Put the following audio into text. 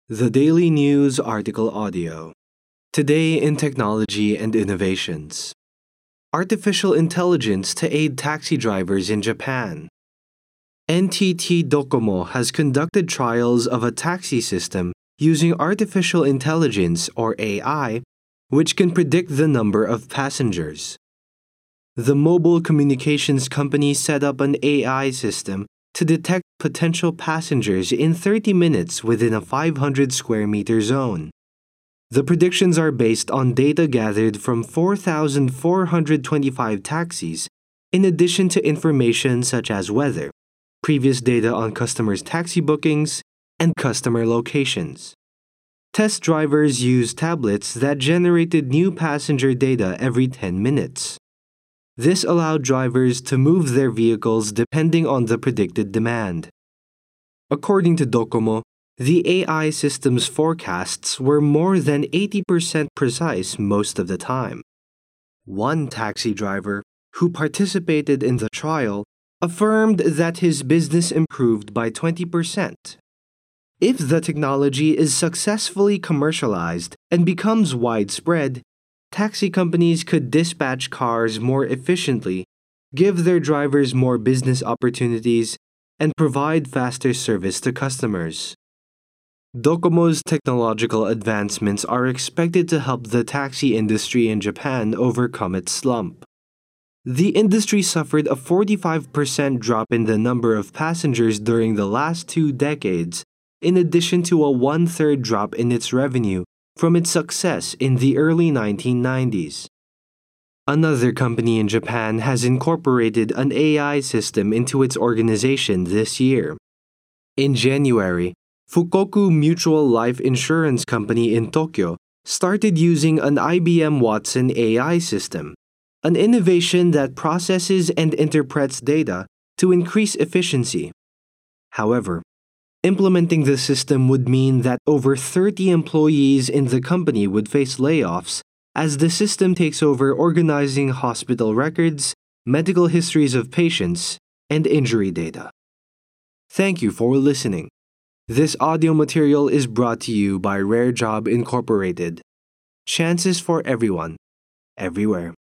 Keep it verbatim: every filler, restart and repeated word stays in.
The Daily News Article Audio. Today in Technology and Innovations. Artificial Intelligence to Aid Taxi Drivers in Japan. N T T Docomo has conducted trials of a taxi system using artificial intelligence, or A I, which can predict the number of passengers. The mobile communications company set up an A I system to detect potential passengers in thirty minutes within a five hundred square meter zone. The predictions are based on data gathered from four thousand four hundred twenty-five taxis, in addition to information such as weather, previous data on customers' taxi bookings, and customer locations. Test drivers used tablets that generated new passenger data every ten minutes. This allowed drivers to move their vehicles depending on the predicted demand. According to Docomo, the A I system's forecasts were more than eighty percent precise most of the time. One taxi driver, who participated in the trial, affirmed that his business improved by twenty percent. If the technology is successfully commercialized and becomes widespread, taxi companies could dispatch cars more efficiently, give their drivers more business opportunities, and provide faster service to customers. Docomo's technological advancements are expected to help the taxi industry in Japan overcome its slump. The industry suffered a forty-five percent drop in the number of passengers during the last two decades, in addition to a one-third drop in its revenue from its success in the early nineteen nineties. Another company in Japan has incorporated an A I system into its organization this year. In January, Fukoku Mutual Life Insurance Company in Tokyo started using an I B M Watson A I system, an innovation that processes and interprets data to increase efficiency. However, implementing the system would mean that over thirty employees in the company would face layoffs as the system takes over organizing hospital records, medical histories of patients, and injury data. Thank you for listening. This audio material is brought to you by Rare Job Incorporated. Chances for everyone, everywhere.